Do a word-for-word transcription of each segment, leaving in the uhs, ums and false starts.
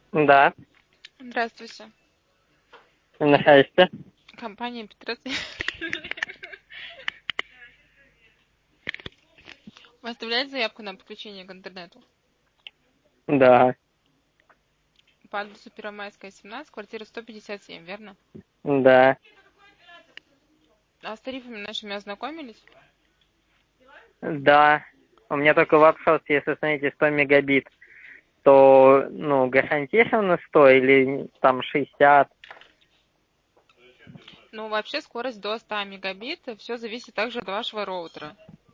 Да, Здравствуйте. нахаешься. Компания Петрос. Вы оставляете заявку на подключение к интернету? Да, По адресу Первомайская, семнадцать, квартира сто пятьдесят семь, верно? да, А с тарифами нашими ознакомились? да. У меня только вопрос, если смотрите сто мегабит, то, ну, гарантированно сто или там шестьдесят? Ну, вообще скорость до ста мегабит. Все зависит также от вашего роутера.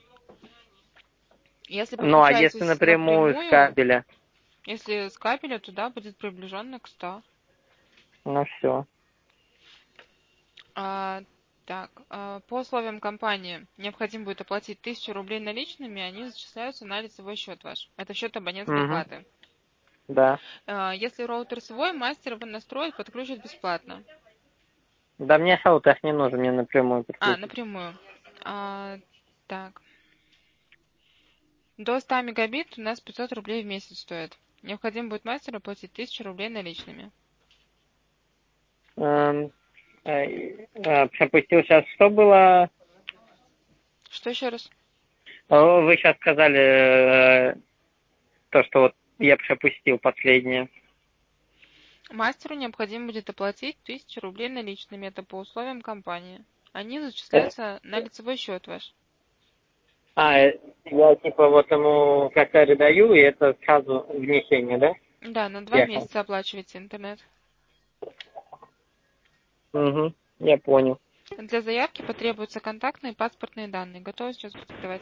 Если Ну, а если подключаетесь напрямую с напрямую, кабеля? если с кабеля, то да, будет приближенно к ста. Ну, все. А, так, а, по условиям компании необходимо будет оплатить тысячу рублей наличными, они зачисляются на лицевой счет ваш. Это счет абонентской Угу, платы. да. А, Если роутер свой, мастер его настроит, подключит бесплатно. Да мне роутер не нужен, мне напрямую А, подключить. напрямую. А, так. До ста мегабит у нас пятьсот рублей в месяц стоит. Необходимо будет мастеру платить тысячу рублей наличными. Эм, э, э, пропустил сейчас, что было? Что еще раз? О, Вы сейчас сказали э, то, что вот я пропустил последнее. Мастеру необходимо будет оплатить тысячу рублей наличными. Это по условиям компании. Они Э, зачисляются на лицевой счет ваш. А, э, я типа вот ему косарь даю, и это сразу внесение, да? Да, на два Ясно. месяца оплачиваете интернет. Угу, я понял. Для заявки потребуются контактные и паспортные данные. Готовы сейчас продиктовать?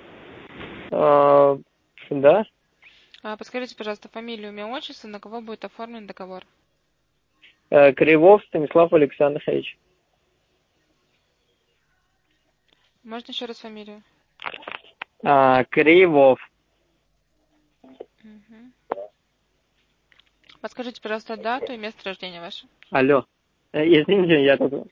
А, да? А, Подскажите, пожалуйста, фамилию, имя, отчество, на кого будет оформлен договор. Э, Кривов Станислав Александрович. Можно еще раз фамилию? А, Кривов. Мгм. Подскажите, пожалуйста, дату и место рождения ваше. Алло. Э, Извините, я тут...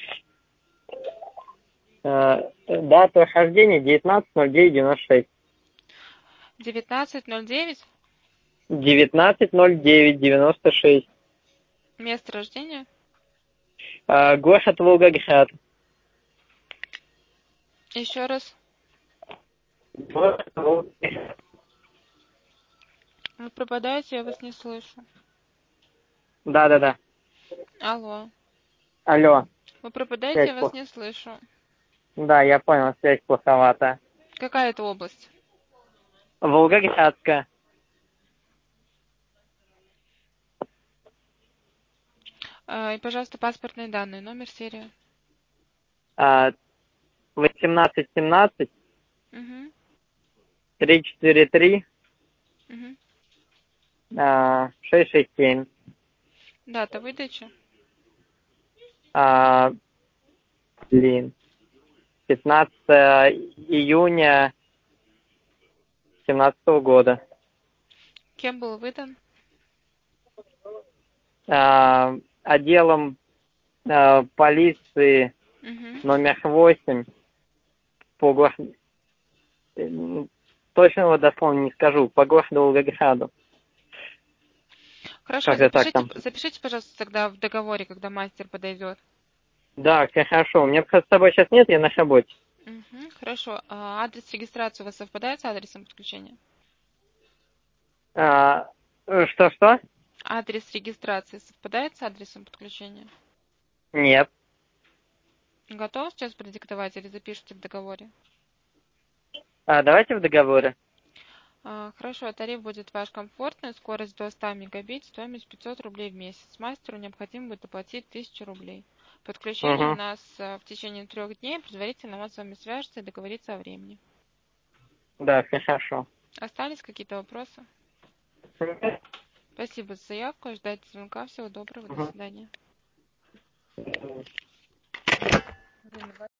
Э, Дата рождения девятнадцатое ноль девять девяносто шесть. девятнадцать ноль девять. девятнадцать ноль девять девяносто шесть. Место рождения. А, город Волгоград. Еще раз. Город Волгоград. Вы пропадаете, я вас не слышу. Да-да-да. Алло. Алло. Вы пропадаете, Связь я вас плохо. не слышу. Да, я понял, связь плоховата. Какая это область? Волгоградская. А, И, пожалуйста, паспортные данные, номер, серия. А, восемнадцать семнадцать Угу. три четыре три Угу. а, шесть шесть семь. Дата выдачи. А, блин. пятнадцатое июня семнадцатого года. Кем был выдан? А, отделом а, полиции Угу. номер восемь по городу. Точного дословно не скажу. По городу Волгограду. Хорошо, Как-то так запишите, там. запишите, пожалуйста, тогда в договоре, когда мастер подойдет. Да, хорошо. У меня просто с тобой сейчас нет, я на работе. Угу. Хорошо. А адрес регистрации у вас совпадает с адресом подключения? А, что-что? Адрес регистрации совпадает с адресом подключения? Нет. Готов сейчас продиктовать или запишите в договоре? А, давайте в договоре. А, Хорошо, тариф будет ваш комфортный, скорость до ста мегабит, стоимость пятьсот рублей в месяц. Мастеру необходимо будет оплатить тысячу рублей. Подключение у Угу. нас а, в течение трех дней, предварительно он с вами свяжется и договорится о времени. Да, хорошо. Остались какие-то вопросы? Спасибо за заявку, ждать звонка, всего доброго, до Мгм. свидания.